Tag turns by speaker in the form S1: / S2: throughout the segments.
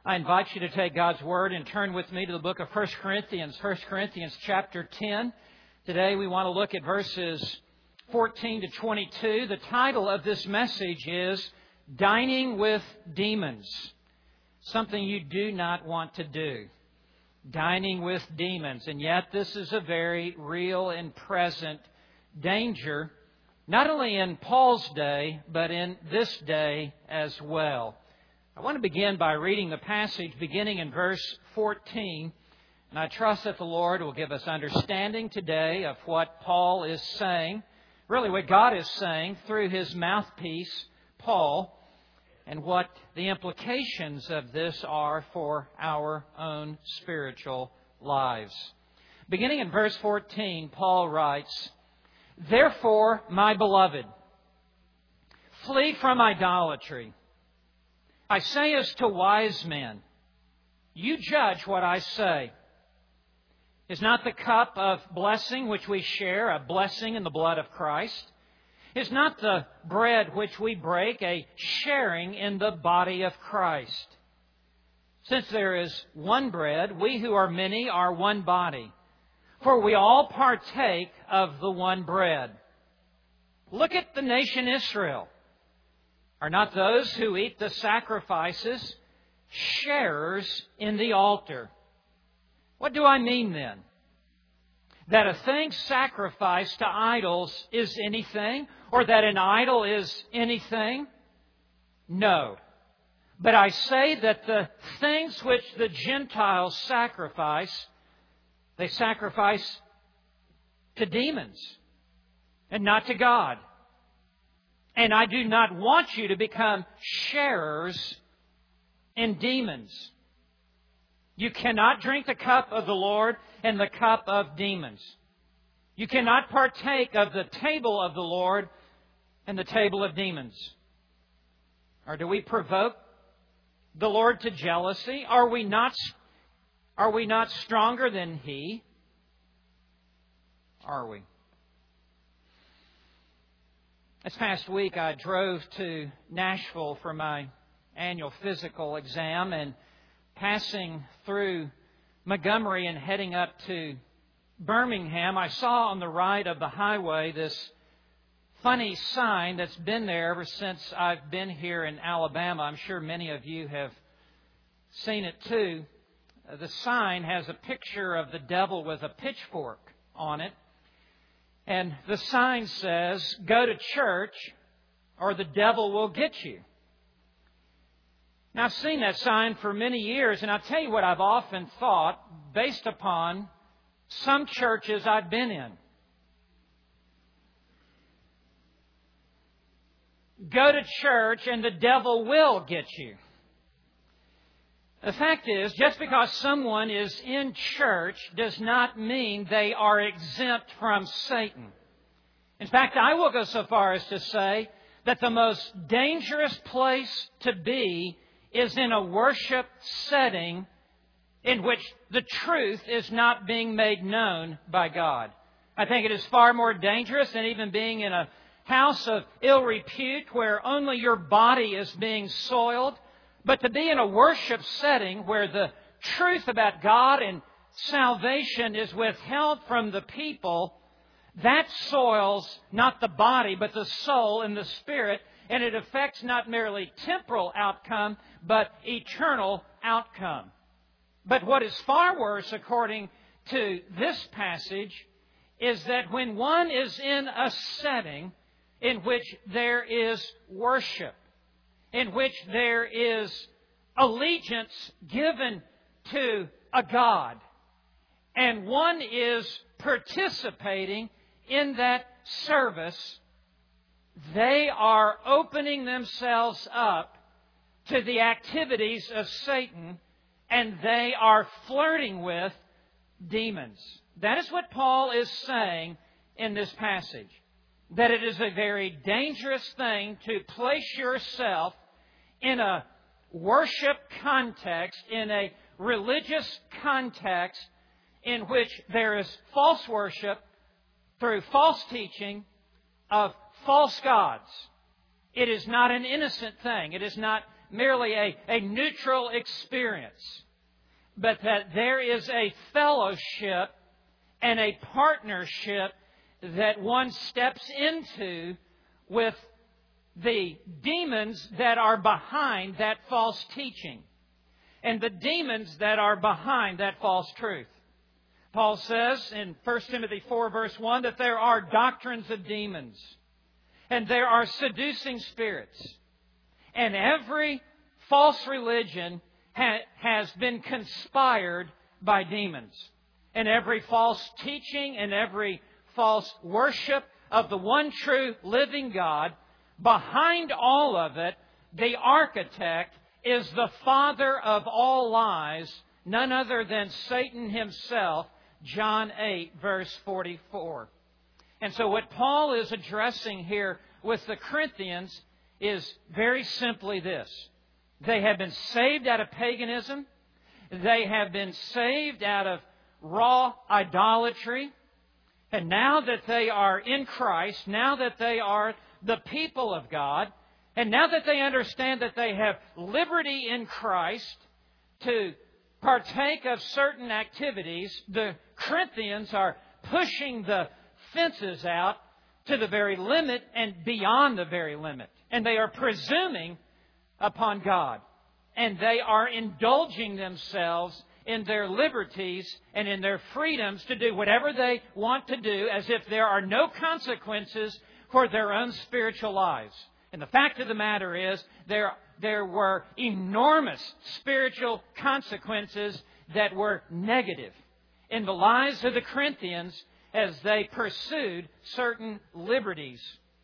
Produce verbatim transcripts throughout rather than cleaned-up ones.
S1: I invite you to take God's Word and turn with me to the book of First Corinthians, First Corinthians chapter ten. Today we want to look at verses fourteen to twenty-two. The title of this message is Dining with Demons. Something you do not want to do. Dining with demons. And yet this is a very real and present danger, not only in Paul's day, but in this day as well. I want to begin by reading the passage beginning in verse fourteen. And I trust that the Lord will give us understanding today of what Paul is saying, really what God is saying through His mouthpiece, Paul, and what the implications of this are for our own spiritual lives. Beginning in verse fourteen, Paul writes, "Therefore, my beloved, flee from idolatry. I say as to wise men, you judge what I say. Is not the cup of blessing which we share a blessing in the blood of Christ? Is not the bread which we break a sharing in the body of Christ? Since there is one bread, we who are many are one body, for we all partake of the one bread. Look at the nation Israel. Are not those who eat the sacrifices sharers in the altar? What do I mean then? That a thing sacrificed to idols is anything, or that an idol is anything? No. But I say that the things which the Gentiles sacrifice, they sacrifice to demons and not to God. And I do not want you to become sharers in demons. You cannot drink the cup of the Lord and the cup of demons. You cannot partake of the table of the Lord and the table of demons. Or do we provoke the Lord to jealousy? Are we not, are we not stronger than He? Are we? This past week I drove to Nashville for my annual physical exam, and passing through Montgomery and heading up to Birmingham, I saw on the right of the highway this funny sign that's been there ever since I've been here in Alabama. I'm sure many of you have seen it too. The sign has a picture of the devil with a pitchfork on it. And the sign says, "Go to church or the devil will get you." Now, I've seen that sign for many years, and I'll tell you what I've often thought based upon some churches I've been in. Go to church and the devil will get you. The fact is, just because someone is in church does not mean they are exempt from Satan. In fact, I will go so far as to say that the most dangerous place to be is in a worship setting in which the truth is not being made known by God. I think it is far more dangerous than even being in a house of ill repute where only your body is being soiled. But to be in a worship setting where the truth about God and salvation is withheld from the people, that soils not the body but the soul and the spirit, and it affects not merely temporal outcome but eternal outcome. But what is far worse, according to this passage, is that when one is in a setting in which there is worship, in which there is allegiance given to a God, and one is participating in that service, they are opening themselves up to the activities of Satan, and they are flirting with demons. That is what Paul is saying in this passage. That it is a very dangerous thing to place yourself in a worship context, in a religious context in which there is false worship through false teaching of false gods. It is not an innocent thing. It is not merely a, a neutral experience, but that there is a fellowship and a partnership that one steps into with the demons that are behind that false teaching and the demons that are behind that false truth. Paul says in First Timothy four, verse one, that there are doctrines of demons and there are seducing spirits. And every false religion ha- has been conspired by demons. And every false teaching and every false worship of the one true living God, behind all of it, the architect is the father of all lies, none other than Satan himself, John eight, verse forty-four. And so what Paul is addressing here with the Corinthians is very simply this. They have been saved out of paganism. They have been saved out of raw idolatry. And now that they are in Christ, now that they are the people of God, and now that they understand that they have liberty in Christ to partake of certain activities, the Corinthians are pushing the fences out to the very limit and beyond the very limit. And they are presuming upon God. And they are indulging themselves in their liberties and in their freedoms to do whatever they want to do, as if there are no consequences for their own spiritual lives. And the fact of the matter is, there, there were enormous spiritual consequences that were negative in the lives of the Corinthians as they pursued certain liberties.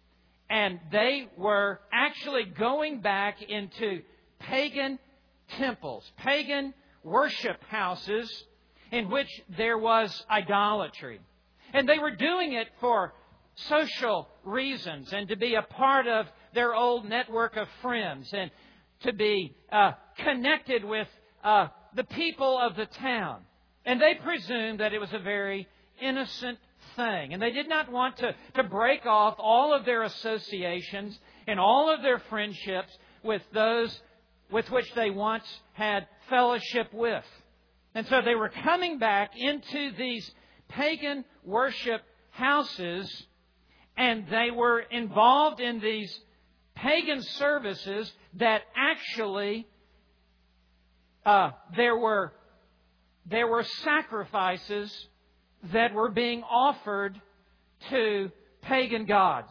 S1: And they were actually going back into pagan temples, pagan worship houses in which there was idolatry. And they were doing it for social reasons and to be a part of their old network of friends and to be uh, connected with uh, the people of the town. And they presumed that it was a very innocent thing. And they did not want to, to break off all of their associations and all of their friendships with those with which they once had fellowship with. And so they were coming back into these pagan worship houses, and they were involved in these pagan services that actually uh, there were there were sacrifices that were being offered to pagan gods.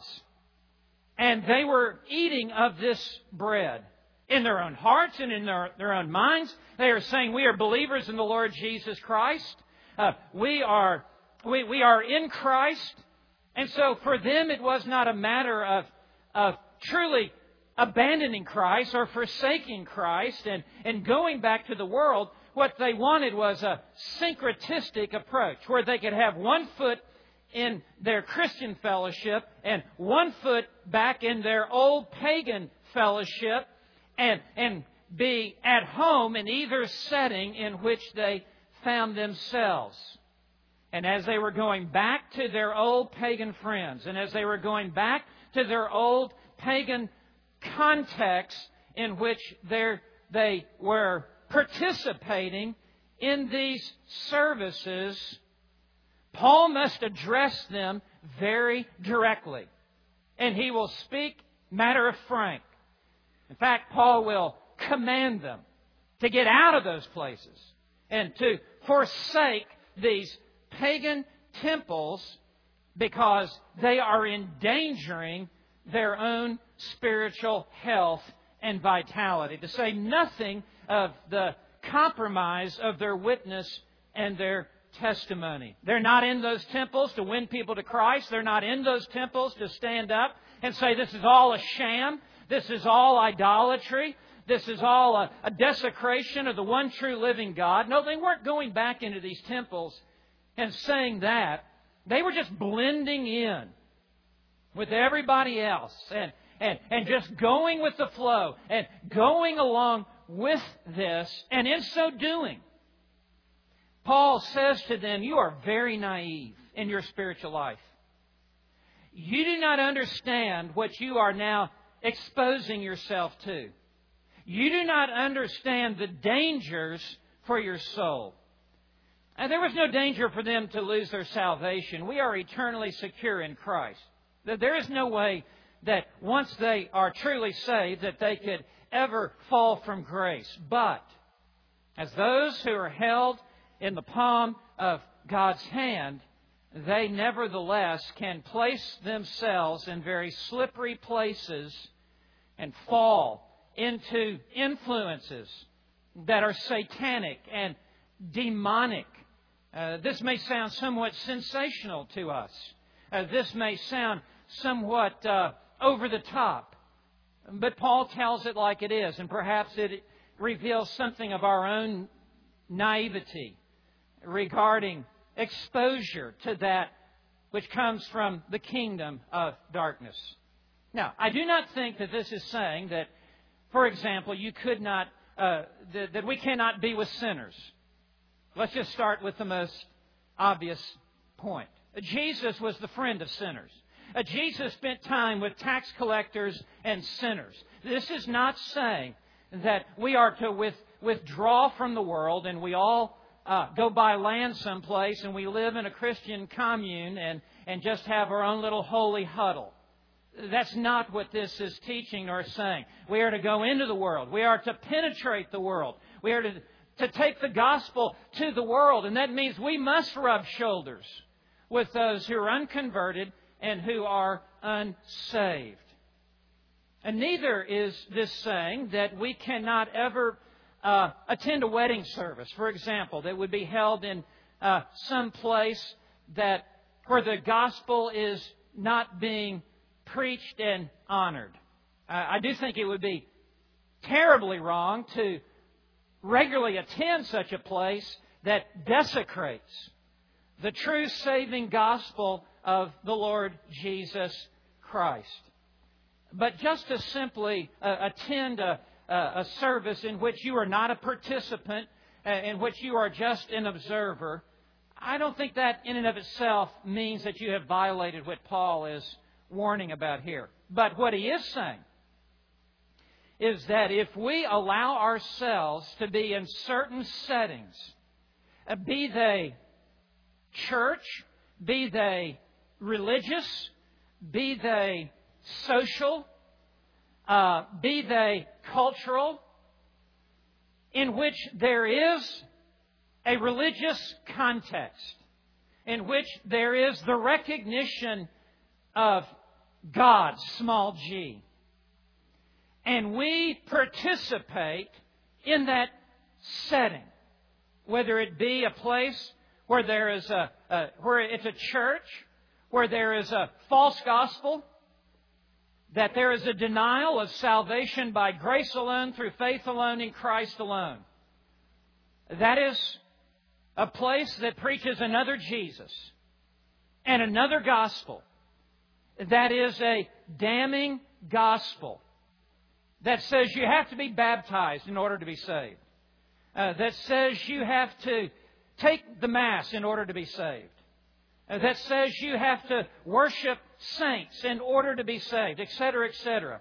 S1: And they were eating of this bread. In their own hearts and in their, their own minds, they are saying, we are believers in the Lord Jesus Christ. Uh, we are we, we are in Christ. And so for them it was not a matter of, of truly abandoning Christ or forsaking Christ and, and going back to the world. What they wanted was a syncretistic approach where they could have one foot in their Christian fellowship and one foot back in their old pagan fellowship, and, and be at home in either setting in which they found themselves. And as they were going back to their old pagan friends, and as they were going back to their old pagan context in which they were participating in these services, Paul must address them very directly. And he will speak matter of frank. In fact, Paul will command them to get out of those places and to forsake these pagan temples because they are endangering their own spiritual health and vitality, to say nothing of the compromise of their witness and their testimony. They're not in those temples to win people to Christ. They're not in those temples to stand up and say this is all a sham. This is all idolatry. This is all a, a desecration of the one true living God. No, they weren't going back into these temples and saying that. They were just blending in with everybody else and, and, and just going with the flow and going along with this. And in so doing, Paul says to them, you are very naive in your spiritual life. You do not understand what you are now exposing yourself to. You do not understand the dangers for your soul. And there was no danger for them to lose their salvation. We are eternally secure in Christ. There is no way that once they are truly saved that they could ever fall from grace. But as those who are held in the palm of God's hand, they nevertheless can place themselves in very slippery places and fall into influences that are satanic and demonic. Uh, this may sound somewhat sensational to us. Uh, this may sound somewhat uh, over the top. But Paul tells it like it is, and perhaps it reveals something of our own naivety regarding exposure to that which comes from the kingdom of darkness. Now, I do not think that this is saying that, for example, you could not, uh, that, that we cannot be with sinners. Let's just start with the most obvious point. Jesus was the friend of sinners. Uh, Jesus spent time with tax collectors and sinners. This is not saying that we are to with, withdraw from the world and we all uh, go buy land someplace and we live in a Christian commune and, and just have our own little holy huddle. That's not what this is teaching or saying. We are to go into the world. We are to penetrate the world. We are to, to take the gospel to the world. And that means we must rub shoulders with those who are unconverted and who are unsaved. And neither is this saying that we cannot ever uh, attend a wedding service, for example, that would be held in uh, some place that where the gospel is not being preached and honored. Uh, I do think it would be terribly wrong to regularly attend such a place that desecrates the true saving gospel of the Lord Jesus Christ. But just to simply uh, attend a, a service in which you are not a participant, uh, in which you are just an observer, I don't think that in and of itself means that you have violated what Paul is warning about here. But what he is saying is that if we allow ourselves to be in certain settings, uh, be they church, be they religious, be they social, uh, be they cultural, in which there is a religious context, in which there is the recognition of God, small g, and we participate in that setting, whether it be a place where there is a, a where it's a church, where there is a false gospel, that there is a denial of salvation by grace alone, through faith alone, in Christ alone. That is a place that preaches another Jesus and another gospel. That is a damning gospel that says you have to be baptized in order to be saved. Uh, that says you have to take the Mass in order to be saved. Uh, that says you have to worship saints in order to be saved, et cetera, et cetera.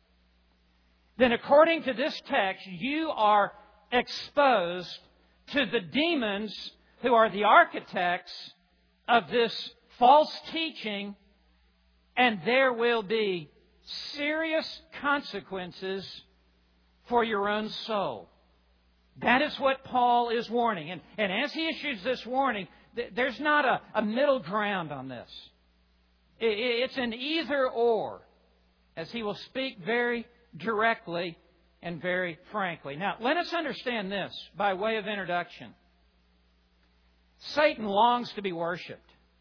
S1: Then according to this text, you are exposed to the demons who are the architects of this false teaching, and there will be serious consequences for your own soul. That is what Paul is warning. And, and as he issues this warning, th- there's not a, a middle ground on this. It, it's an either or, as he will speak very directly and very frankly. Now, let us understand this by way of introduction. Satan longs to be worshipped.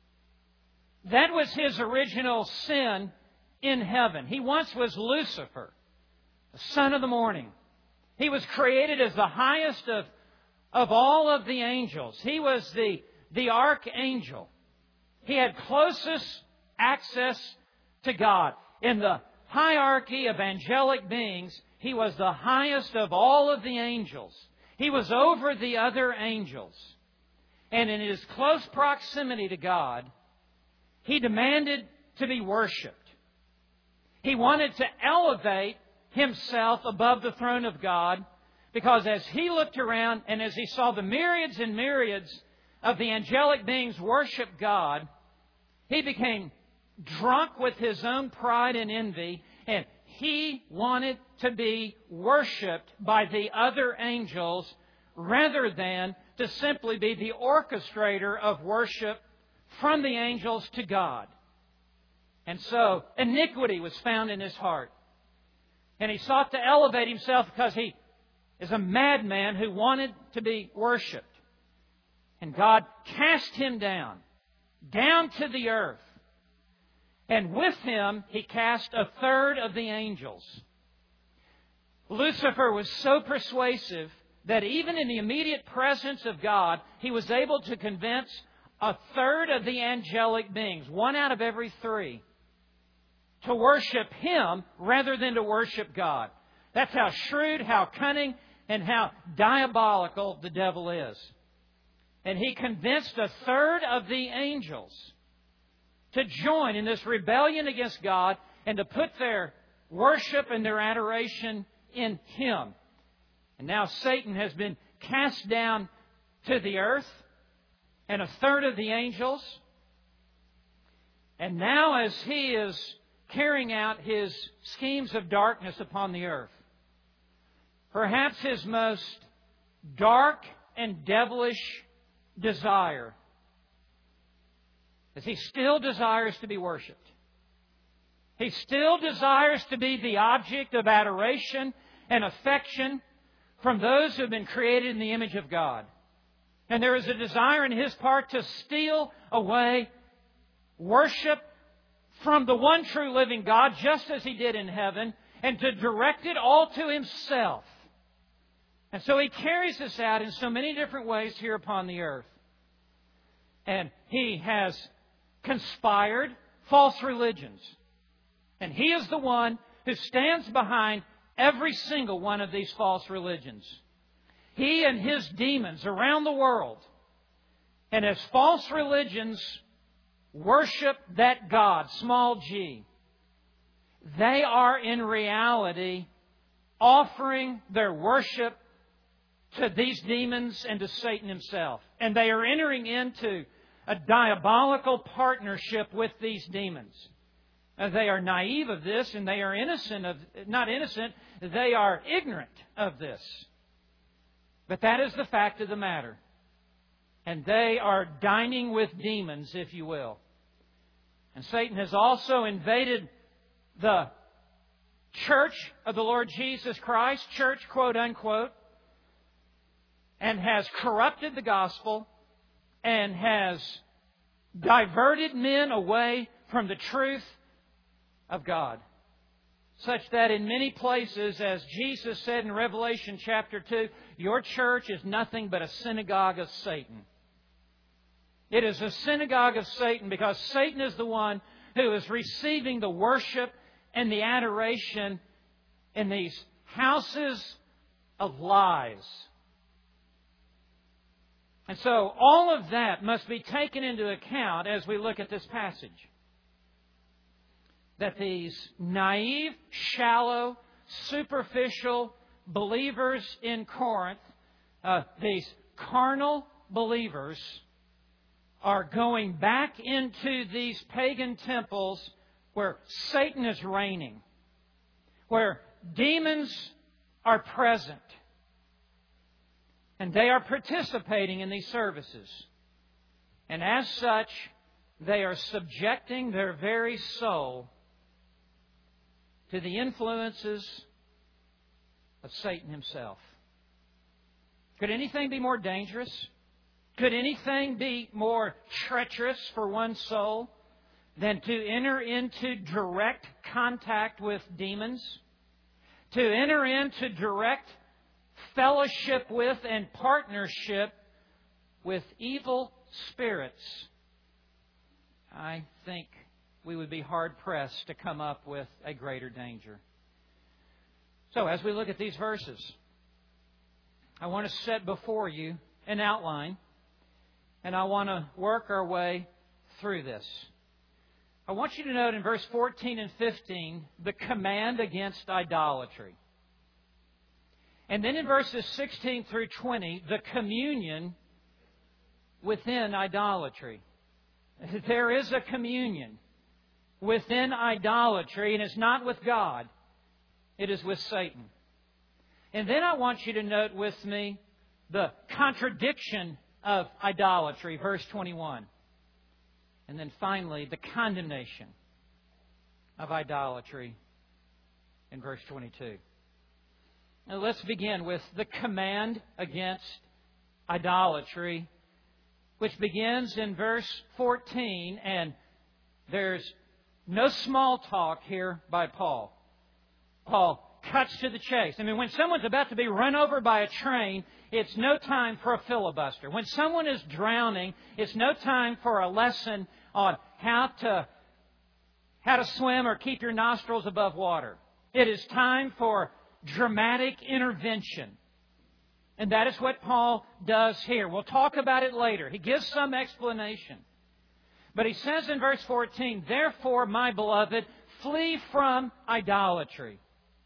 S1: That was his original sin in heaven. He once was Lucifer, the son of the morning. He was created as the highest of, of all of the angels. He was the, the archangel. He had closest access to God. In the hierarchy of angelic beings, he was the highest of all of the angels. He was over the other angels. And in his close proximity to God, he demanded to be worshipped. He wanted to elevate himself above the throne of God, because as he looked around and as he saw the myriads and myriads of the angelic beings worship God, he became drunk with his own pride and envy, and he wanted to be worshipped by the other angels rather than to simply be the orchestrator of worship from the angels to God. And so iniquity was found in his heart. And he sought to elevate himself because he is a madman who wanted to be worshipped. And God cast him down, down to the earth. And with him, he cast a third of the angels. Lucifer was so persuasive that even in the immediate presence of God, he was able to convince a third of the angelic beings, one out of every three, to worship him rather than to worship God. That's how shrewd, how cunning, and how diabolical the devil is. And he convinced a third of the angels to join in this rebellion against God and to put their worship and their adoration in him. And now Satan has been cast down to the earth, and a third of the angels. And now as he is carrying out his schemes of darkness upon the earth, perhaps his most dark and devilish desire, as he still desires to be worshipped. He still desires to be the object of adoration and affection from those who have been created in the image of God. And there is a desire in his part to steal away worship from the one true living God, just as he did in heaven, and to direct it all to himself. And so he carries this out in so many different ways here upon the earth. And he has conspired false religions. And he is the one who stands behind every single one of these false religions. He and his demons around the world. And as false religions worship that God, small g, they are in reality offering their worship to these demons and to Satan himself. And they are entering into a diabolical partnership with these demons. And they are naive of this, and they are innocent of, not innocent, they are ignorant of this. But that is the fact of the matter. And they are dining with demons, if you will. And Satan has also invaded the church of the Lord Jesus Christ, church quote unquote, and has corrupted the gospel and has diverted men away from the truth of God. Such that in many places, as Jesus said in Revelation chapter two, your church is nothing but a synagogue of Satan. It is a synagogue of Satan because Satan is the one who is receiving the worship and the adoration in these houses of lies. And so all of that must be taken into account as we look at this passage. That these naive, shallow, superficial believers in Corinth, uh, these carnal believers, are going back into these pagan temples where Satan is reigning, where demons are present, and they are participating in these services. And as such, they are subjecting their very soul to the influences of Satan himself. Could anything be more dangerous? Could anything be more treacherous for one's soul than to enter into direct contact with demons? To enter into direct fellowship with and partnership with evil spirits? I think we would be hard-pressed to come up with a greater danger. So, as we look at these verses, I want to set before you an outline, and I want to work our way through this. I want you to note in verse fourteen and fifteen the command against idolatry. And then in verses sixteen through twenty, the communion within idolatry. There is a communion within idolatry, and it's not with God. It is with Satan. And then I want you to note with me the contradiction of idolatry, verse twenty-one. And then finally, the condemnation of idolatry in verse twenty-two. Now let's begin with the command against idolatry, which begins in verse fourteen, and there's no small talk here by Paul. Paul cuts to the chase. I mean, when someone's about to be run over by a train, it's no time for a filibuster. When someone is drowning, it's no time for a lesson on how to, how to swim or keep your nostrils above water. It is time for dramatic intervention. And that is what Paul does here. We'll talk about it later. He gives some explanation. But he says in verse fourteen, "Therefore, my beloved, flee from idolatry."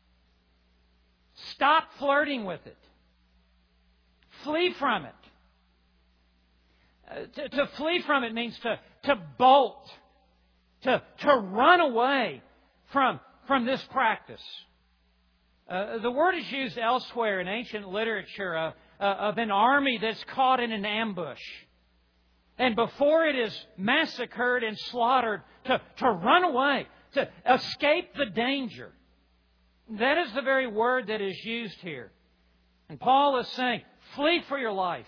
S1: Stop flirting with it. Flee from it. Uh, to, to flee from it means to, to bolt, to, to run away from, from this practice. Uh, the word is used elsewhere in ancient literature uh, uh, of an army that's caught in an ambush. And before it is massacred and slaughtered, to, to run away, to escape the danger. That is the very word that is used here. And Paul is saying, flee for your life.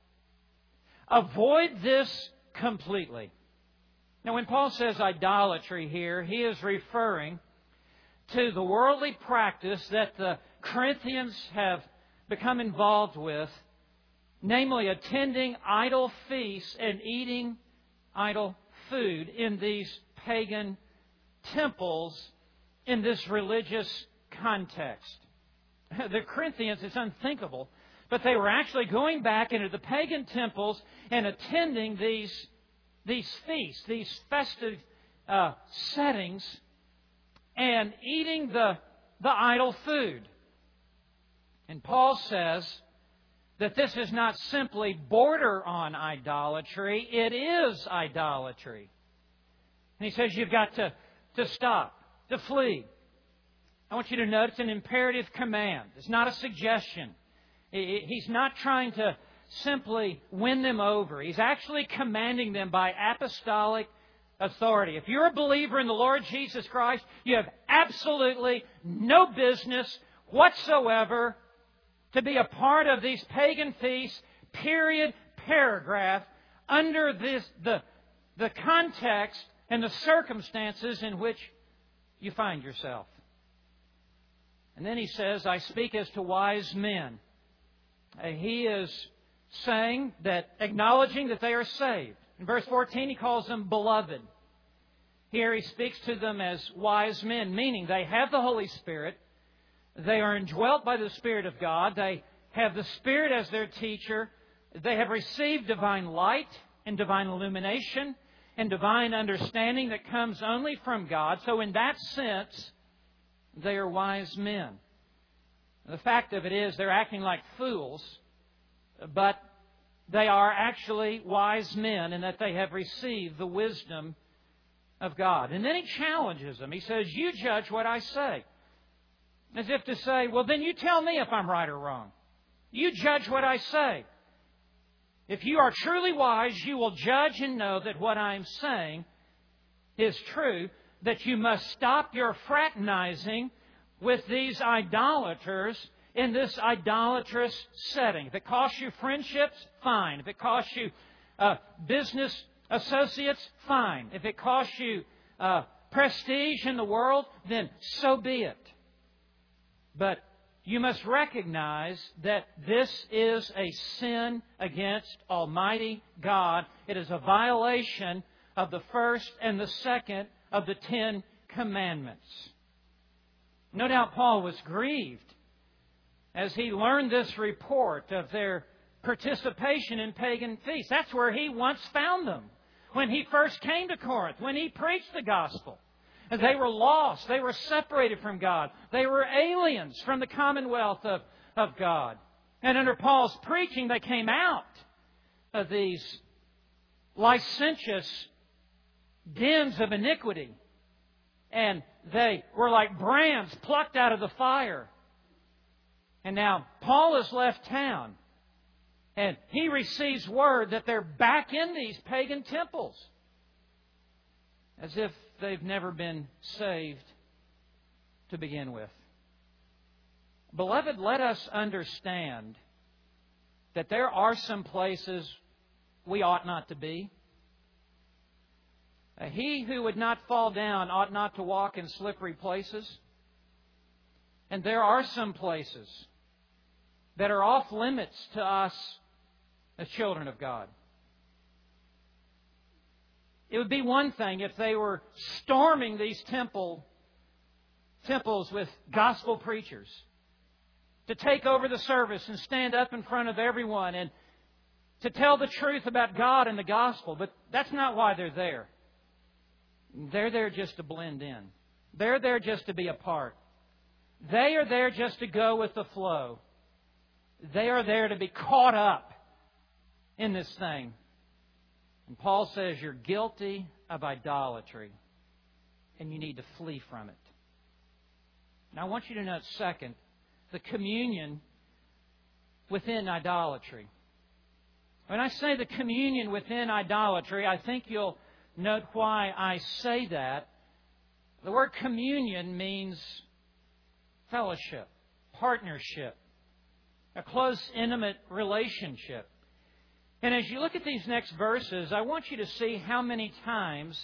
S1: Avoid this completely. Now, when Paul says idolatry here, he is referring to the worldly practice that the Corinthians have become involved with, namely attending idol feasts and eating idol food in these pagan temples in this religious context. The Corinthians, it's unthinkable, but they were actually going back into the pagan temples and attending these, these feasts, these festive uh, settings, and eating the, the idol food. And Paul says that this is not simply border on idolatry, it is idolatry. And he says you've got to, to stop, to flee. I want you to note it's an imperative command. It's not a suggestion. He's not trying to simply win them over. He's actually commanding them by apostolic authority. If you're a believer in the Lord Jesus Christ, you have absolutely no business whatsoever to be a part of these pagan feasts, period, paragraph, under this the, the context and the circumstances in which you find yourself. And then he says, I speak as to wise men. Uh, he is saying that, acknowledging that they are saved. In verse fourteen, he calls them beloved. Here he speaks to them as wise men, meaning they have the Holy Spirit. They are indwelt by the Spirit of God. They have the Spirit as their teacher. They have received divine light and divine illumination and divine understanding that comes only from God. So in that sense, they are wise men. The fact of it is they're acting like fools, but they are actually wise men in that they have received the wisdom of God. And then he challenges them. He says, you judge what I say. As if to say, well, then you tell me if I'm right or wrong. You judge what I say. If you are truly wise, you will judge and know that what I'm saying is true, that you must stop your fraternizing with these idolaters in this idolatrous setting. If it costs you friendships, fine. If it costs you uh, business associates, fine. If it costs you uh, prestige in the world, then so be it. But you must recognize that this is a sin against Almighty God. It is a violation of the first and the second of the Ten Commandments. No doubt Paul was grieved as he learned this report of their participation in pagan feasts. That's where he once found them. when he first came to Corinth, when he preached the gospel. And they were lost. They were separated from God. They were aliens from the commonwealth of, of God. And under Paul's preaching, they came out of these licentious dens of iniquity. And they were like brands plucked out of the fire. And now Paul has left town. And he receives word that they're back in these pagan temples. As if they've never been saved to begin with. Beloved, let us understand that there are some places we ought not to be. He who would not fall down ought not to walk in slippery places. And there are some places that are off limits to us as children of God. It would be one thing if they were storming these temple temples with gospel preachers to take over the service and stand up in front of everyone and to tell the truth about God and the gospel. But that's not why they're there. They're there just to blend in. They're there just to be a part. They are there just to go with the flow. They are there to be caught up in this thing. And Paul says you're guilty of idolatry and you need to flee from it. Now I want you to note, second, the communion within idolatry. When I say the communion within idolatry, I think you'll note why I say that. The word communion means fellowship, partnership, a close, intimate relationship. And as you look at these next verses, I want you to see how many times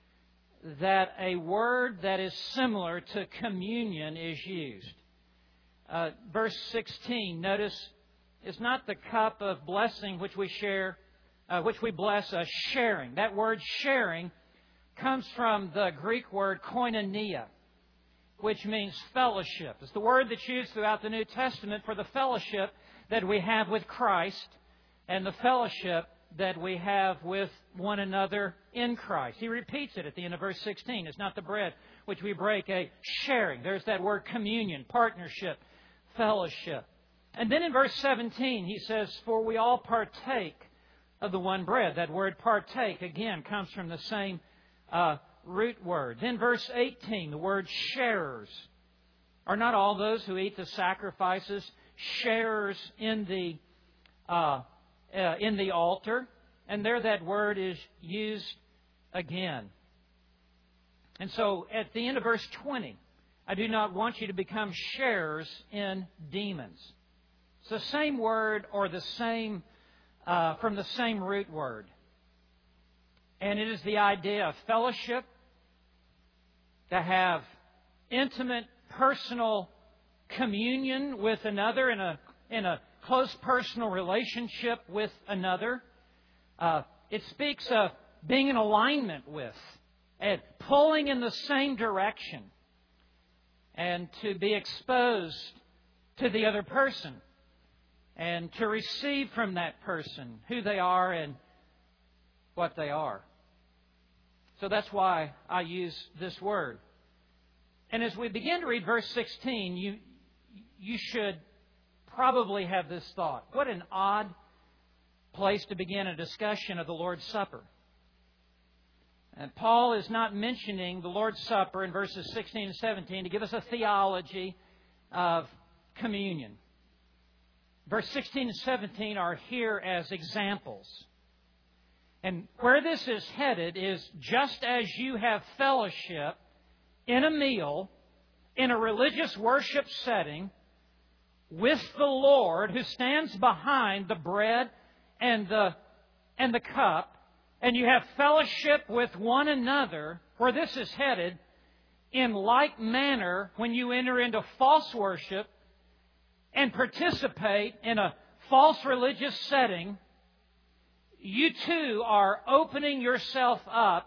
S1: that a word that is similar to communion is used. Uh, verse sixteen, notice, it's not the cup of blessing which we share, uh, which we bless, uh, sharing. That word sharing comes from the Greek word koinonia, which means fellowship. It's the word that's used throughout the New Testament for the fellowship that we have with Christ and the fellowship that we have with one another in Christ. He repeats it at the end of verse sixteen. It's not the bread which we break, a sharing. There's that word communion, partnership, fellowship. And then in verse seventeen, he says, for we all partake of the one bread. That word partake, again, comes from the same uh, root word. Then verse eighteen, the word sharers. Are not all those who eat the sacrifices sharers in the uh, uh, in the altar? And there that word is used again. And so at the end of verse twenty, I do not want you to become sharers in demons. It's the same word or the same uh, from the same root word. And it is the idea of fellowship, to have intimate, personal communion with another in a in a close personal relationship with another. Uh, it speaks of being in alignment with and pulling in the same direction, and to be exposed to the other person and to receive from that person who they are and what they are. So that's why I use this word. And as we begin to read verse sixteen, you you should probably have this thought. What an odd place to begin a discussion of the Lord's Supper. And Paul is not mentioning the Lord's Supper in verses sixteen and seventeen to give us a theology of communion. Verse sixteen and seventeen are here as examples. And where this is headed is, just as you have fellowship in a meal, in a religious worship setting, with the Lord who stands behind the bread and the, and the cup, and you have fellowship with one another, where this is headed, in like manner, when you enter into false worship and participate in a false religious setting, you too are opening yourself up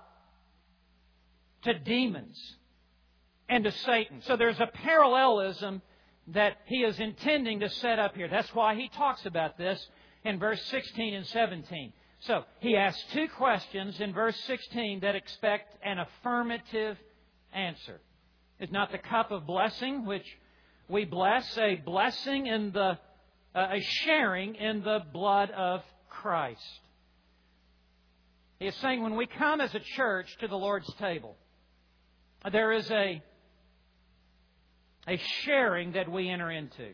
S1: to demons and to Satan. So there's a parallelism that he is intending to set up here. That's why he talks about this in verse sixteen and seventeen. So, he asks two questions in verse sixteen that expect an affirmative answer. Is not the cup of blessing which we bless a blessing in the, uh, a sharing in the blood of Christ? He is saying when we come as a church to the Lord's table, there is a, a sharing that we enter into.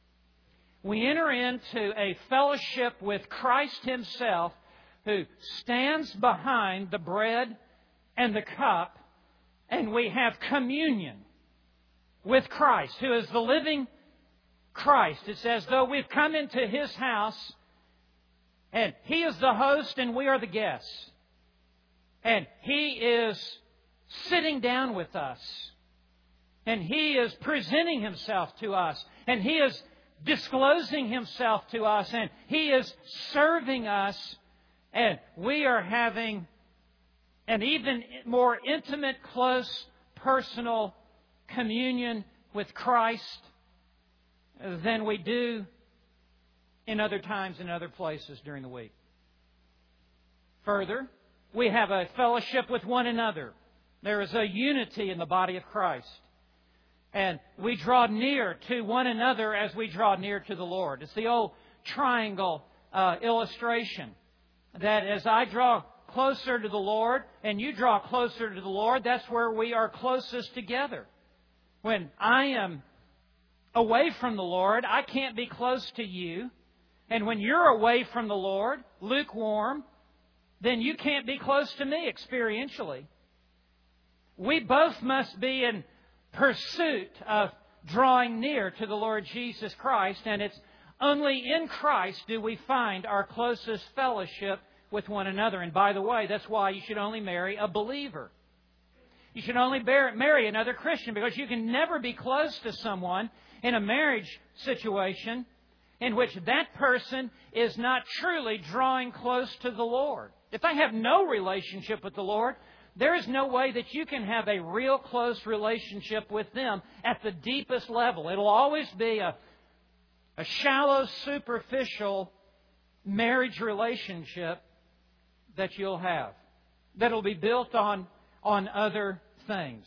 S1: We enter into a fellowship with Christ Himself, who stands behind the bread and the cup, and we have communion with Christ, who is the living Christ. It's as though we've come into His house, and He is the host and we are the guests. And He is sitting down with us, and He is presenting Himself to us, and He is disclosing Himself to us, and He is serving us, and we are having an even more intimate, close, personal communion with Christ than we do in other times and other places during the week. Further, we have a fellowship with one another. There is a unity in the body of Christ. And we draw near to one another as we draw near to the Lord. It's the old triangle uh, illustration that as I draw closer to the Lord and you draw closer to the Lord, that's where we are closest together. When I am away from the Lord, I can't be close to you. And when you're away from the Lord, lukewarm, then you can't be close to me experientially. We both must be in pursuit of drawing near to the Lord Jesus Christ, and it's only in Christ do we find our closest fellowship with one another. And by the way, that's why you should only marry a believer. You should only bear, marry another Christian, because you can never be close to someone in a marriage situation in which that person is not truly drawing close to the Lord. If they have no relationship with the Lord, there is no way that you can have a real close relationship with them at the deepest level. It'll always be a, a shallow, superficial marriage relationship that you'll have, that'll be built on, on other things.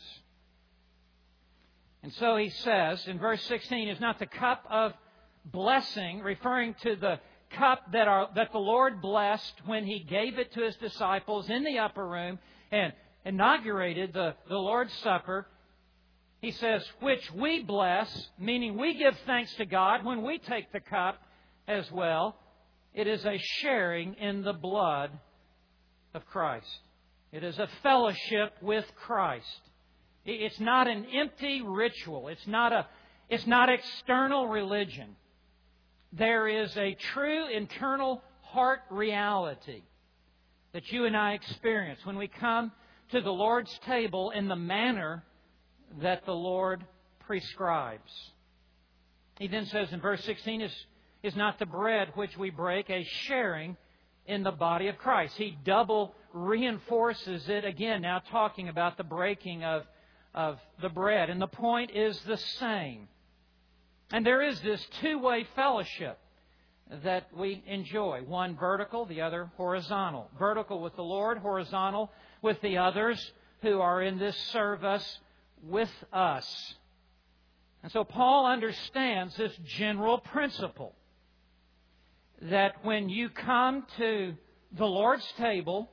S1: And so he says in verse sixteen, is not the cup of blessing, referring to the cup that, our, that the Lord blessed when He gave it to His disciples in the upper room and inaugurated the, the Lord's Supper. He says, which we bless, meaning we give thanks to God when we take the cup as well. It is a sharing in the blood of Christ. It is a fellowship with Christ. It's not an empty ritual. It's not a, it's not external religion. There is a true internal heart reality that you and I experience when we come to the Lord's table in the manner that the Lord prescribes. He then says in verse sixteen, is, is not the bread which we break a sharing in the body of Christ. He double reinforces it again, now talking about the breaking of, of the bread. And the point is the same. And there is this two-way fellowship that we enjoy. One vertical, the other horizontal. Vertical with the Lord, horizontal with the others who are in this service with us. And so Paul understands this general principle that when you come to the Lord's table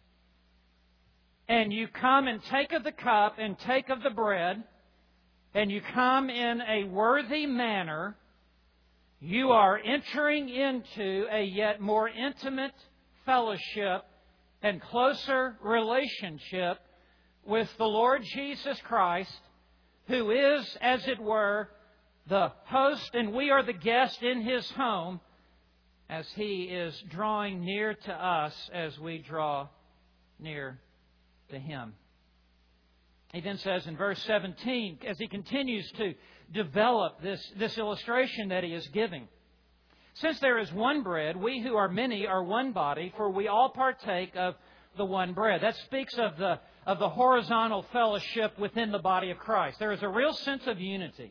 S1: and you come and take of the cup and take of the bread, and you come in a worthy manner, you are entering into a yet more intimate fellowship and closer relationship with the Lord Jesus Christ, who is, as it were, the host and we are the guest in His home, as He is drawing near to us as we draw near to Him. He then says in verse seventeen, as he continues to develop this, this illustration that he is giving, since there is one bread, we who are many are one body, for we all partake of the one bread. That speaks of the, of the horizontal fellowship within the body of Christ. There is a real sense of unity.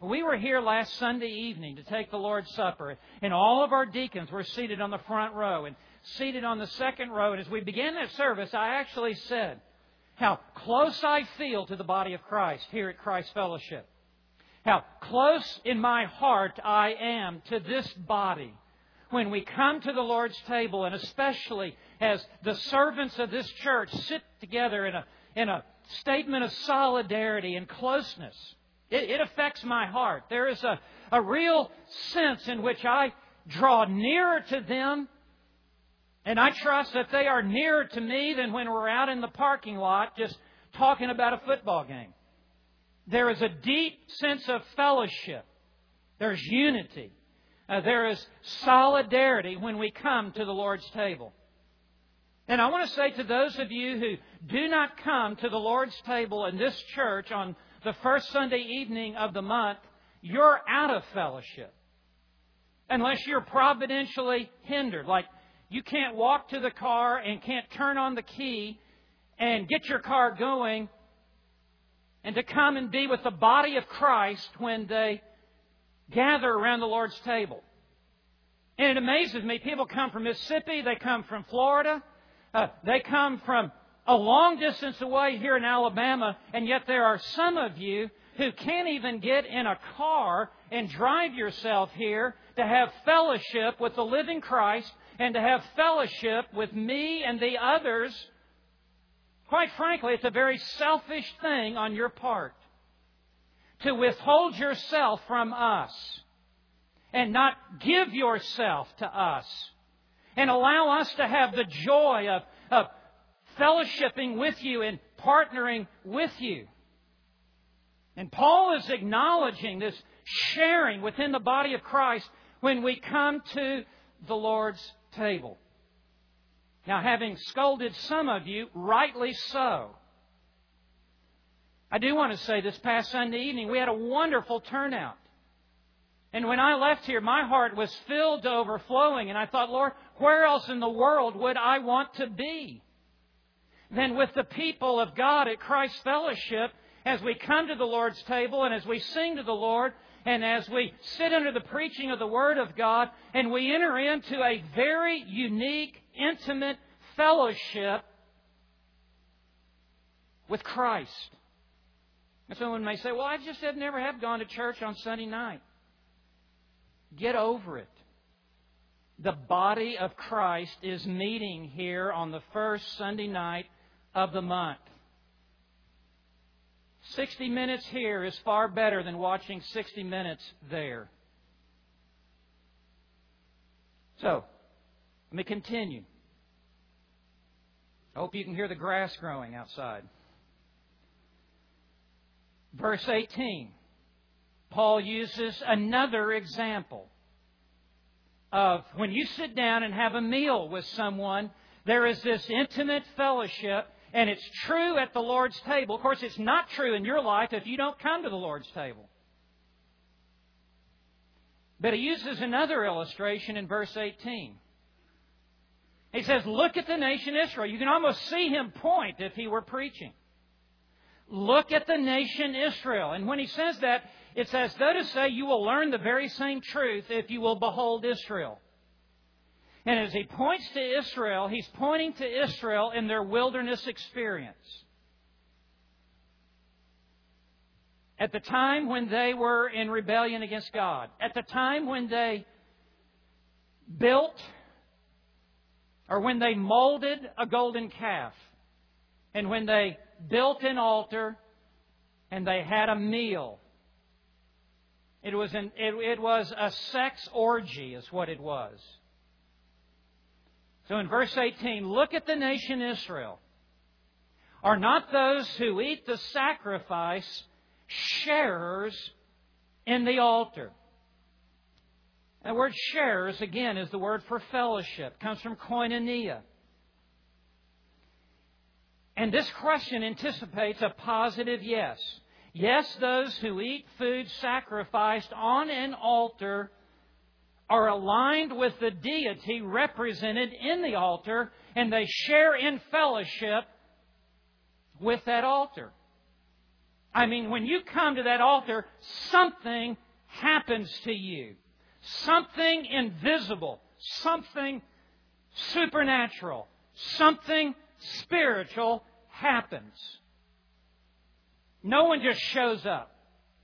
S1: We were here last Sunday evening to take the Lord's Supper, and all of our deacons were seated on the front row and seated on the second row. And as we began that service, I actually said how close I feel to the body of Christ here at Christ Fellowship. How close in my heart I am to this body. When we come to the Lord's table, and especially as the servants of this church sit together in a, in a statement of solidarity and closeness, it, it affects my heart. There is a, a real sense in which I draw nearer to them, and I trust that they are nearer to me than when we're out in the parking lot just talking about a football game. There is a deep sense of fellowship. There's unity. Uh, there is solidarity when we come to the Lord's table. And I want to say to those of you who do not come to the Lord's table in this church on the first Sunday evening of the month, you're out of fellowship. Unless you're providentially hindered. Like you can't walk to the car and can't turn on the key and get your car going and to come and be with the body of Christ when they gather around the Lord's table. And it amazes me. People come from Mississippi. They come from Florida. Uh, they come from a long distance away here in Alabama. And yet there are some of you who can't even get in a car and drive yourself here to have fellowship with the living Christ and to have fellowship with me and the others. Quite frankly, it's a very selfish thing on your part to withhold yourself from us and not give yourself to us and allow us to have the joy of, of fellowshipping with you and partnering with you. And Paul is acknowledging this sharing within the body of Christ when we come to the Lord's table. Now, having scolded some of you, rightly so, I do want to say this past Sunday evening, we had a wonderful turnout. And when I left here, my heart was filled to overflowing. And I thought, Lord, where else in the world would I want to be than with the people of God at Christ Fellowship as we come to the Lord's table and as we sing to the Lord and as we sit under the preaching of the Word of God and we enter into a very unique, intimate fellowship with Christ. And someone may say, well, I just have never have gone to church on Sunday night. Get over it. The body of Christ is meeting here on the first Sunday night of the month. sixty minutes here is far better than watching sixty minutes there. So, let me continue. I hope you can hear the grass growing outside. Verse eighteen, Paul uses another example of when you sit down and have a meal with someone, there is this intimate fellowship, and it's true at the Lord's table. Of course, it's not true in your life if you don't come to the Lord's table. But he uses another illustration in verse eighteen. He says, look at the nation Israel. You can almost see him point if he were preaching. Look at the nation Israel. And when he says that, it's as though to say you will learn the very same truth if you will behold Israel. And as he points to Israel, he's pointing to Israel in their wilderness experience. At the time when they were in rebellion against God. At the time when they built or when they molded a golden calf. And when they built an altar and they had a meal. It was an, it, it was a sex orgy is what it was. So in verse eighteen, look at the nation Israel. Are not those who eat the sacrifice sharers in the altar? The word sharers, again, is the word for fellowship. It comes from koinonia. And this question anticipates a positive yes. Yes, those who eat food sacrificed on an altar are aligned with the deity represented in the altar, and they share in fellowship with that altar. I mean, when you come to that altar, something happens to you. Something invisible. Something supernatural. Something spiritual happens. No one just shows up.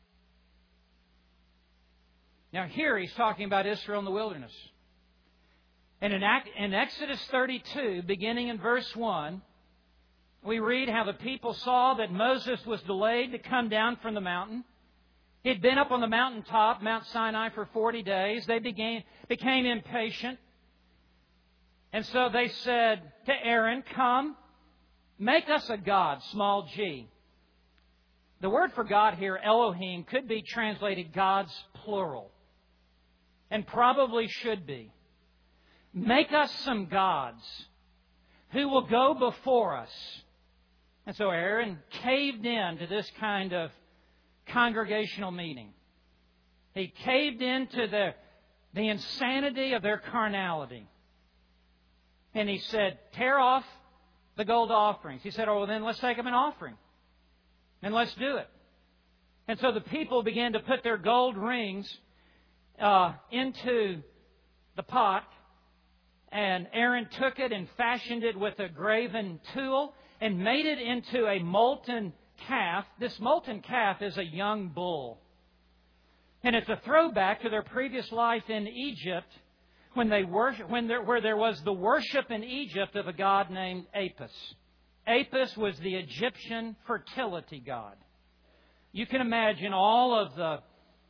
S1: Now here he's talking about Israel in the wilderness. And in, in Exodus thirty-two, beginning in verse one, we read how the people saw that Moses was delayed to come down from the mountain. He'd been up on the mountaintop, Mount Sinai, for forty days. They began, became impatient. And so they said to Aaron, "Come, make us a god, small g." The word for God here, Elohim, could be translated gods, plural. And probably should be. Make us some gods who will go before us. And so Aaron caved in to this kind of congregational meeting. He caved into the, the insanity of their carnality. And he said, tear off the gold offerings. He said, oh, well, then let's take them an offering. And let's do it. And so the people began to put their gold rings uh, into the pot. And Aaron took it and fashioned it with a graven tool and made it into a molten calf. This molten calf is a young bull. And it's a throwback to their previous life in Egypt when they worship, when there, where there was the worship in Egypt of a god named Apis. Apis was the Egyptian fertility god. You can imagine all of the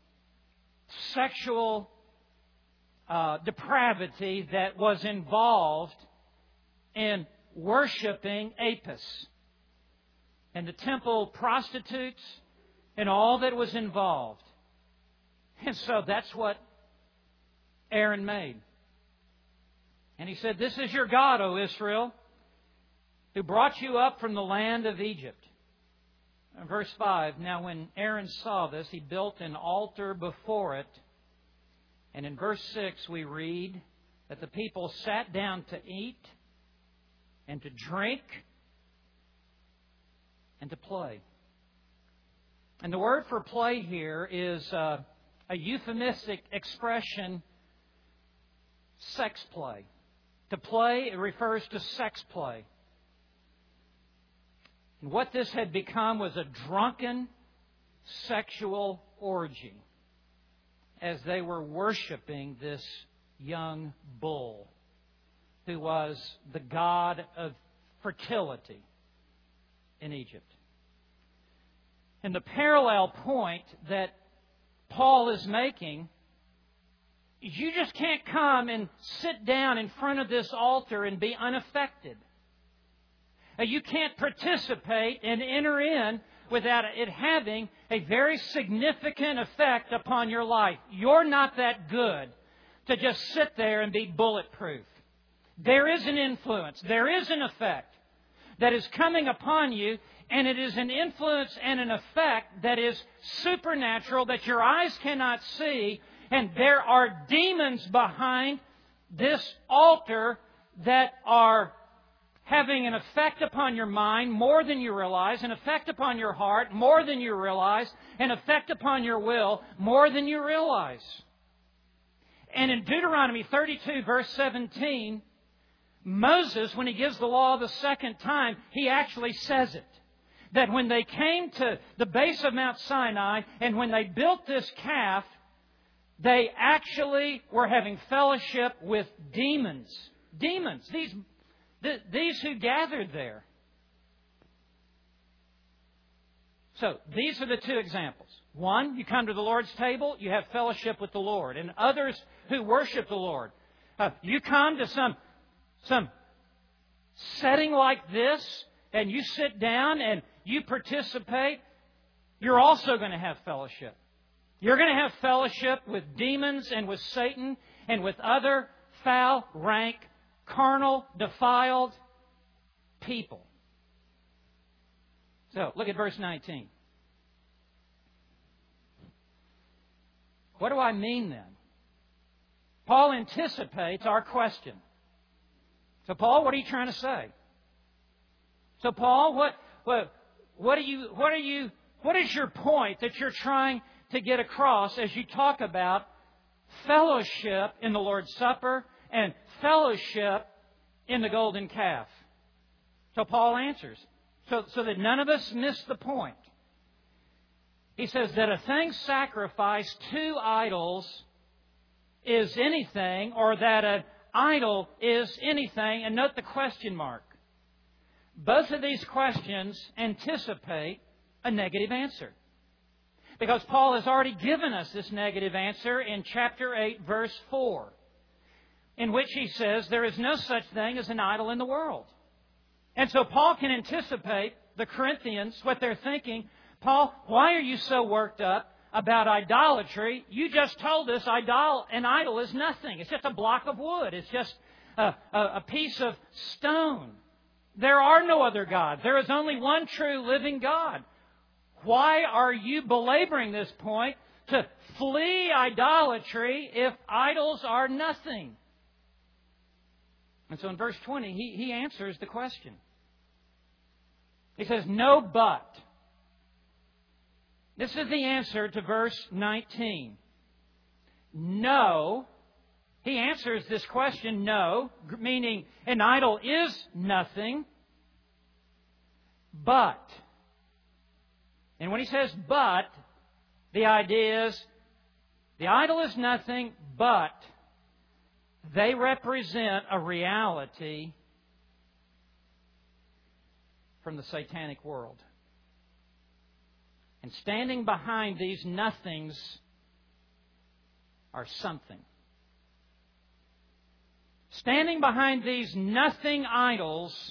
S1: sexual uh, depravity that was involved in worshiping Apis. And the temple prostitutes and all that was involved. And so that's what Aaron made. And he said, "This is your God, O Israel, who brought you up from the land of Egypt." In verse five, now when Aaron saw this, he built an altar before it. And in verse six, we read that the people sat down to eat and to drink and to play. And the word for play here is uh, a euphemistic expression, sex play. To play, it refers to sex play. And what this had become was a drunken sexual orgy as they were worshiping this young bull who was the god of fertility in Egypt. And the parallel point that Paul is making is you just can't come and sit down in front of this altar and be unaffected. You can't participate and enter in without it having a very significant effect upon your life. You're not that good to just sit there and be bulletproof. There is an influence, there is an effect that is coming upon you, and it is an influence and an effect that is supernatural, that your eyes cannot see, and there are demons behind this altar that are having an effect upon your mind more than you realize, an effect upon your heart more than you realize, an effect upon your will more than you realize. And in Deuteronomy thirty-two, verse seventeen, Moses, when he gives the law the second time, he actually says it. That when they came to the base of Mount Sinai and when they built this calf, they actually were having fellowship with demons. Demons. These These who gathered there. So, these are the two examples. One, you come to the Lord's table, you have fellowship with the Lord. And others who worship the Lord. Uh, you come to some, some setting like this, and you sit down and you participate, you're also going to have fellowship. You're going to have fellowship with demons and with Satan and with other foul, rank, carnal, defiled people. So, look at verse nineteen. What do I mean then? Paul anticipates our question. So, Paul, what are you trying to say? So, Paul, what what what are you what are you what is your point that you're trying to get across as you talk about fellowship in the Lord's Supper and fellowship in the golden calf? So Paul answers, so, so that none of us miss the point. He says that a thing sacrificed to idols is anything, or that an idol is anything, and note the question mark. Both of these questions anticipate a negative answer. Because Paul has already given us this negative answer in chapter eight, verse four, in which he says there is no such thing as an idol in the world. And so Paul can anticipate the Corinthians, what they're thinking. Paul, why are you so worked up about idolatry? You just told us idol, an idol is nothing. It's just a block of wood. It's just a, a, a piece of stone. There are no other gods. There is only one true living God. Why are you belaboring this point to flee idolatry if idols are nothing? And so in verse twenty, he, he answers the question. He says, no but. This is the answer to verse nineteen. No. He answers this question, no, meaning an idol is nothing, but. And when he says but, the idea is the idol is nothing, but they represent a reality from the satanic world. And standing behind these nothings are something. Standing behind these nothing idols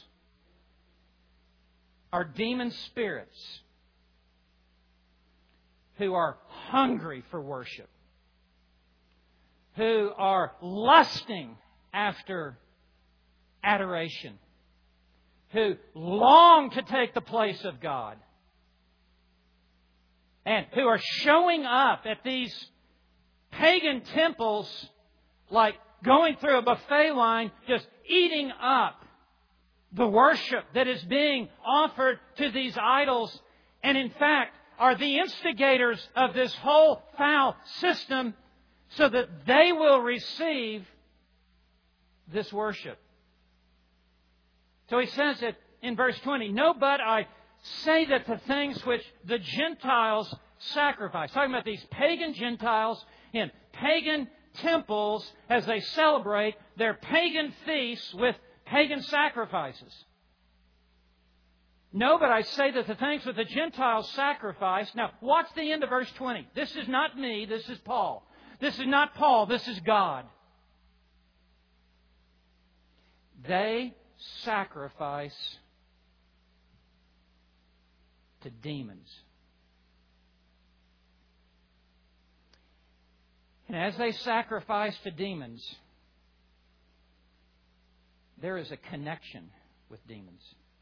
S1: are demon spirits who are hungry for worship, who are lusting after adoration, who long to take the place of God, and who are showing up at these pagan temples like going through a buffet line, just eating up the worship that is being offered to these idols, and in fact are the instigators of this whole foul system so that they will receive this worship. So he says it in verse twenty, no, but I say that the things which the Gentiles sacrifice, talking about these pagan Gentiles in pagan temples as they celebrate their pagan feasts with pagan sacrifices. No, but I say that the things that the Gentiles sacrifice. Now, watch the end of verse twenty. This is not me, this is Paul. This is not Paul, this is God. They sacrifice to demons. And as they sacrifice to demons, there is a connection with demons.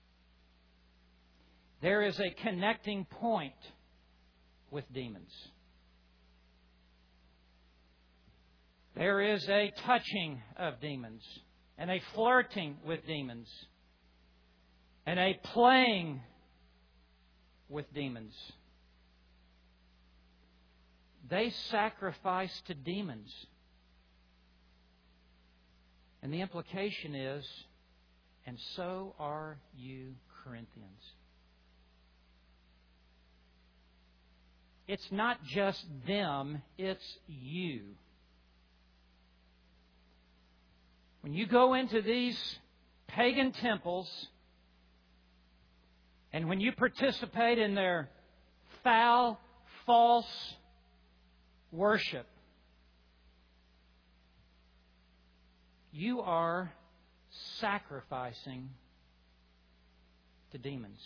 S1: There is a connecting point with demons. There is a touching of demons, and a flirting with demons, and a playing with demons. They sacrifice to demons. And the implication is, and so are you Corinthians. It's not just them, it's you. When you go into these pagan temples, and when you participate in their foul, false worship, you are sacrificing to demons.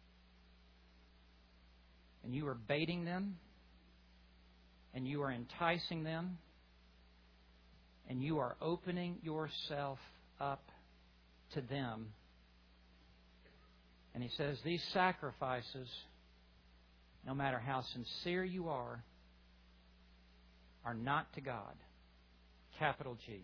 S1: And you are baiting them, and you are enticing them, and you are opening yourself up to them. And he says these sacrifices, no matter how sincere you are, are not to God. Capital G.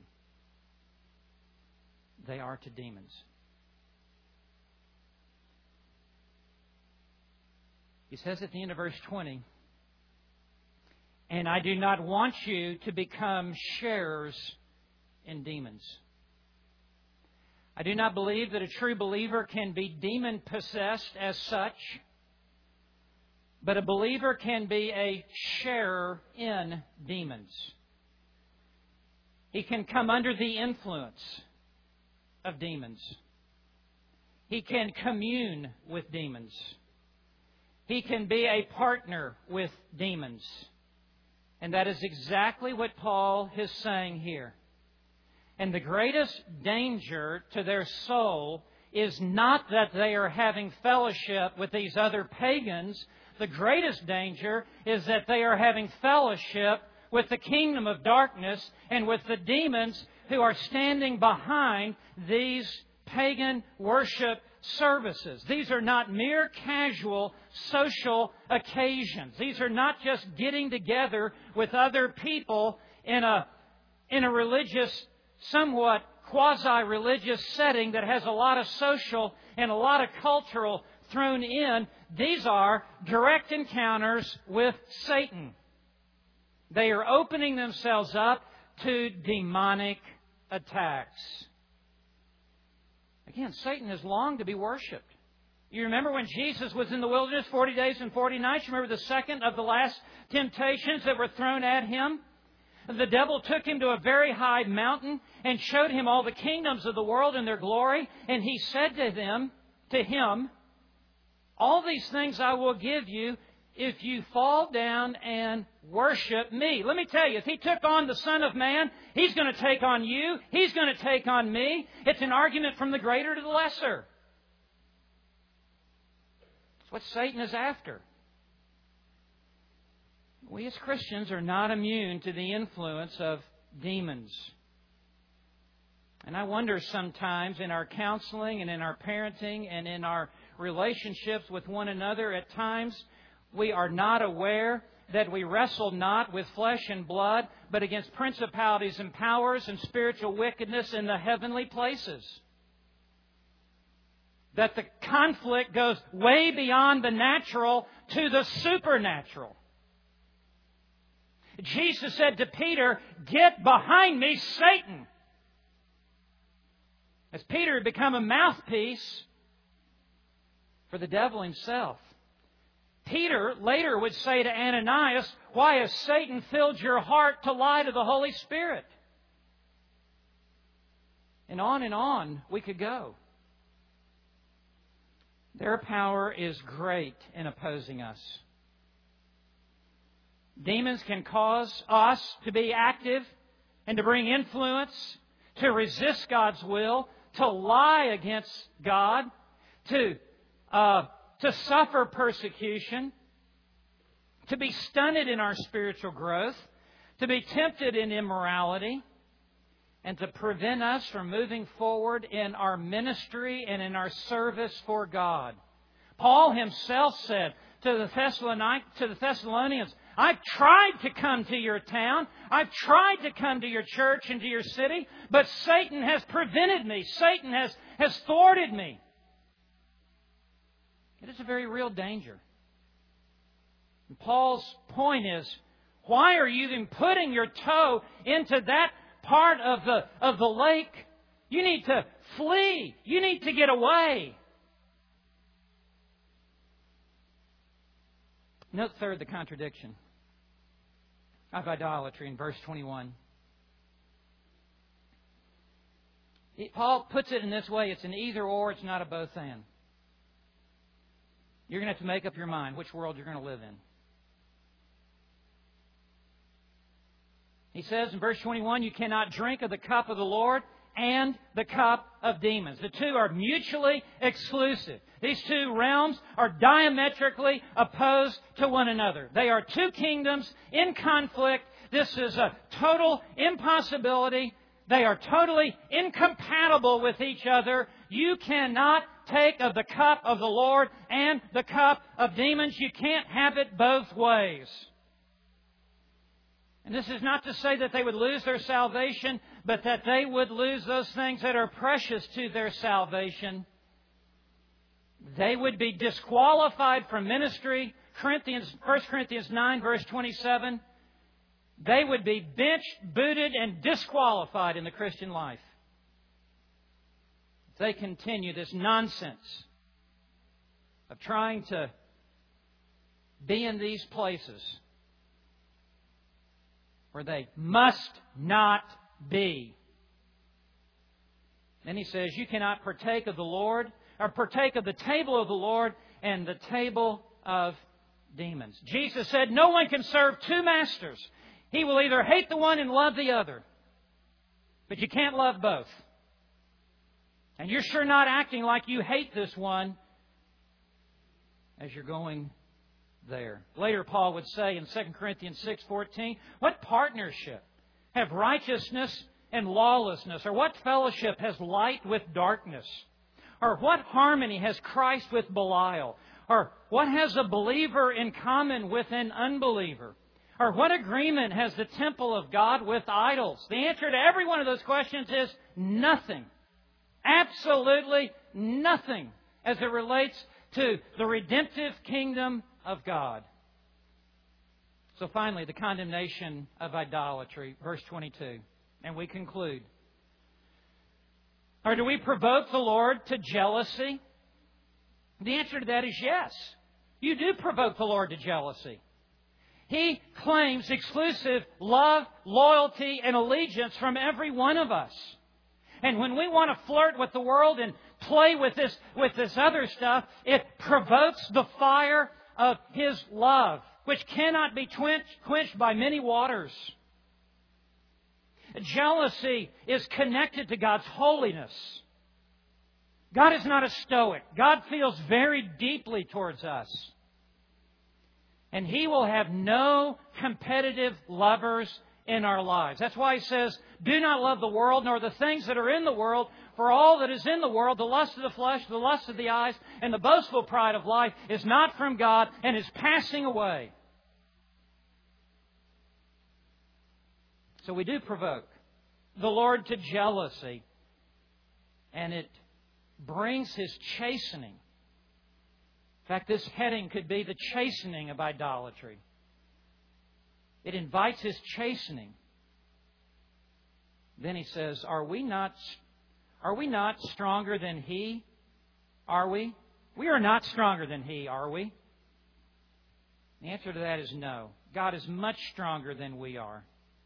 S1: They are to demons. He says at the end of verse twenty, "And I do not want you to become sharers in demons." I do not believe that a true believer can be demon-possessed as such, but a believer can be a sharer in demons. He can come under the influence of demons. He can commune with demons. He can be a partner with demons. And that is exactly what Paul is saying here. And the greatest danger to their soul is not that they are having fellowship with these other pagans. The greatest danger is that they are having fellowship with the kingdom of darkness and with the demons who are standing behind these pagan worship services. These are not mere casual social occasions. These are not just getting together with other people in a, in a religious, somewhat quasi-religious setting that has a lot of social and a lot of cultural thrown in. These are direct encounters with Satan. They are opening themselves up to demonic attacks. Again, Satan has longed to be worshipped. You remember when Jesus was in the wilderness forty days and forty nights? You remember the second of the last temptations that were thrown at Him? The devil took Him to a very high mountain and showed Him all the kingdoms of the world and their glory. And He said to them, to Him, "All these things I will give you if you fall down and worship Me." Let me tell you, if He took on the Son of Man, He's going to take on you. He's going to take on me. It's an argument from the greater to the lesser. It's what Satan is after. We as Christians are not immune to the influence of demons. And I wonder sometimes in our counseling and in our parenting and in our relationships with one another, at times we are not aware that we wrestle not with flesh and blood, but against principalities and powers and spiritual wickedness in the heavenly places. That the conflict goes way beyond the natural to the supernatural. Jesus said to Peter, "Get behind me, Satan." As Peter had become a mouthpiece for the devil himself. Peter later would say to Ananias, "Why has Satan filled your heart to lie to the Holy Spirit?" And on and on we could go. Their power is great in opposing us. Demons can cause us to be active and to bring influence, to resist God's will, to lie against God, to uh, to suffer persecution, to be stunted in our spiritual growth, to be tempted in immorality, and to prevent us from moving forward in our ministry and in our service for God. Paul himself said to the Thessalonic, to the Thessalonians, "I've tried to come to your town. I've tried to come to your church and to your city, but Satan has prevented me. Satan has, has thwarted me." It is a very real danger. And Paul's point is, why are you then putting your toe into that part of the, of the lake? You need to flee. You need to get away. Note third, the contradiction of idolatry in verse twenty-one. Paul puts it in this way. It's an either or. It's not a both and. You're going to have to make up your mind which world you're going to live in. He says in verse twenty-one, "You cannot drink of the cup of the Lord and the cup of demons." The two are mutually exclusive. These two realms are diametrically opposed to one another. They are two kingdoms in conflict. This is a total impossibility. They are totally incompatible with each other. You cannot take of the cup of the Lord and the cup of demons. You can't have it both ways. And this is not to say that they would lose their salvation, but that they would lose those things that are precious to their salvation. They would be disqualified from ministry. Corinthians, First Corinthians nine, verse twenty-seven. They would be benched, booted, and disqualified in the Christian life if they continue this nonsense of trying to be in these places where they must not be. Then he says, you cannot partake of the Lord, or partake of the table of the Lord and the table of demons. Jesus said, no one can serve two masters. He will either hate the one and love the other. But you can't love both. And you're sure not acting like you hate this one as you're going there. Later, Paul would say in Second Corinthians six fourteen, what partnership have righteousness and lawlessness? Or what fellowship has light with darkness? Or what harmony has Christ with Belial? Or what has a believer in common with an unbeliever? Or what agreement has the temple of God with idols? The answer to every one of those questions is nothing. Absolutely nothing as it relates to the redemptive kingdom of God. So finally, the condemnation of idolatry, verse twenty-two. And we conclude. Or do we provoke the Lord to jealousy? The answer to that is yes. You do provoke the Lord to jealousy. He claims exclusive love, loyalty, and allegiance from every one of us. And when we want to flirt with the world and play with this, with this other stuff, it provokes the fire of His love, which cannot be quenched by many waters. Jealousy is connected to God's holiness. God is not a stoic. God feels very deeply towards us. And He will have no competitive lovers in our lives. That's why He says, do not love the world nor the things that are in the world. For all that is in the world, the lust of the flesh, the lust of the eyes, and the boastful pride of life is not from God and is passing away. So we do provoke the Lord to jealousy. And it brings His chastening. In fact, this heading could be the chastening of idolatry. It invites His chastening. Then He says, are we not, are we not stronger than He? Are we? We are not stronger than He, are we? The answer to that is no. God is much stronger than we are.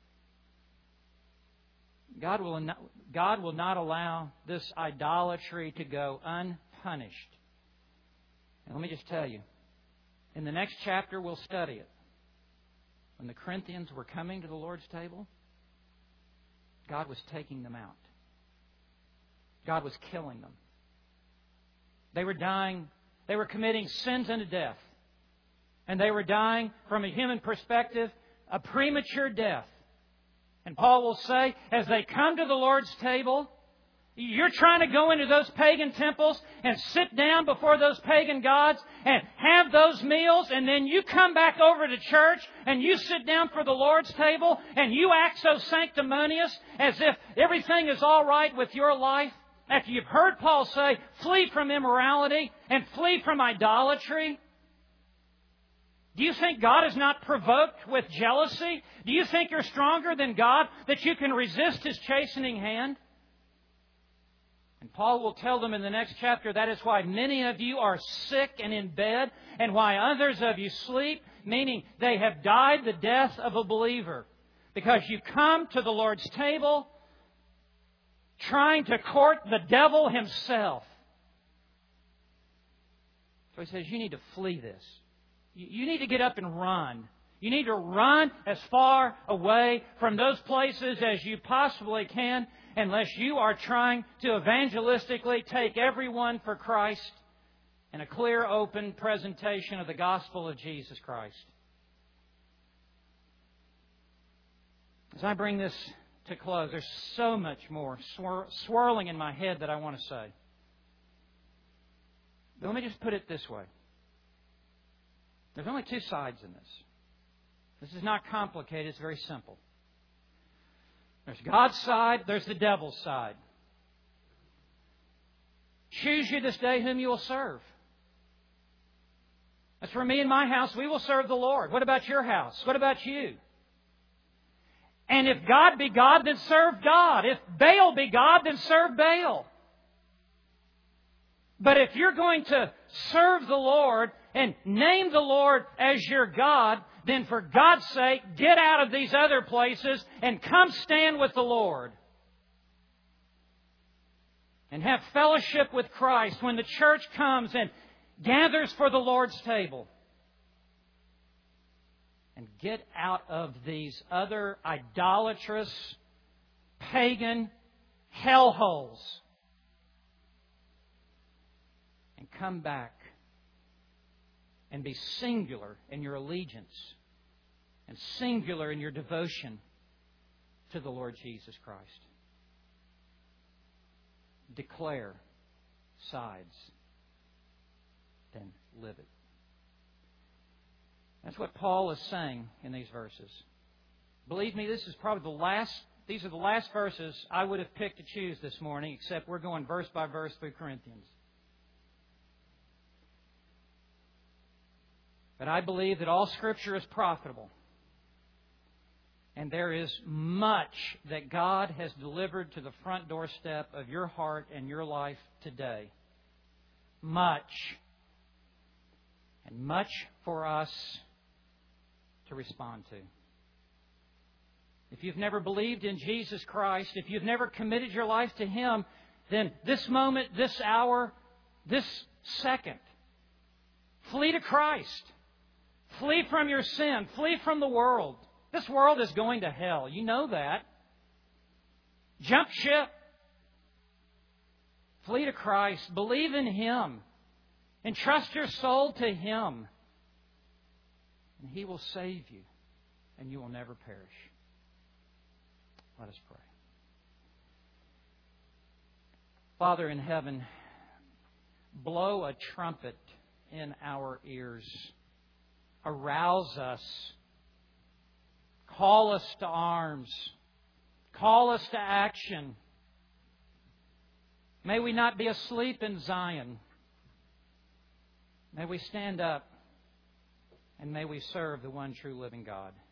S1: God will not, God will not allow this idolatry to go unpunished. And let me just tell you, in the next chapter we'll study it. When the Corinthians were coming to the Lord's table, God was taking them out. God was killing them. They were dying, they were committing sins unto death. And they were dying, from a human perspective, a premature death. And Paul will say, as they come to the Lord's table, you're trying to go into those pagan temples and sit down before those pagan gods and have those meals, and then you come back over to church and you sit down for the Lord's table and you act so sanctimonious as if everything is all right with your life. After you've heard Paul say, flee from immorality and flee from idolatry. Do you think God is not provoked with jealousy? Do you think you're stronger than God, that you can resist His chastening hand? And Paul will tell them in the next chapter, that is why many of you are sick and in bed, and why others of you sleep, meaning they have died the death of a believer. Because you come to the Lord's table trying to court the devil himself. So he says, you need to flee this. You need to get up and run. You need to run as far away from those places as you possibly can, unless you are trying to evangelistically take everyone for Christ in a clear, open presentation of the gospel of Jesus Christ. As I bring this to close, there's so much more swir- swirling in my head that I want to say. But let me just put it this way. There's only two sides in this. This is not complicated. It's very simple. There's God's side. There's the devil's side. Choose you this day whom you will serve. As for me and my house, we will serve the Lord. What about your house? What about you? And if God be God, then serve God. If Baal be God, then serve Baal. But if you're going to serve the Lord and name the Lord as your God, then for God's sake, get out of these other places and come stand with the Lord. And have fellowship with Christ when the church comes and gathers for the Lord's table. And get out of these other idolatrous, pagan hellholes. And come back and be singular in your allegiance and singular in your devotion to the Lord Jesus Christ. Declare sides, then live it. That's what Paul is saying in these verses. Believe me, this is probably the last, these are the last verses I would have picked to choose this morning, except we're going verse by verse through Corinthians. But I believe that all Scripture is profitable. And there is much that God has delivered to the front doorstep of your heart and your life today. Much. And much for us to respond to. If you've never believed in Jesus Christ, if you've never committed your life to Him, then this moment, this hour, this second, flee to Christ. Flee from your sin. Flee from the world. This world is going to hell. You know that. Jump ship. Flee to Christ. Believe in Him. Entrust your soul to Him. And He will save you. And you will never perish. Let us pray. Father in heaven, blow a trumpet in our ears. Arouse us. Call us to arms. Call us to action. May we not be asleep in Zion. May we stand up and may we serve the one true living God.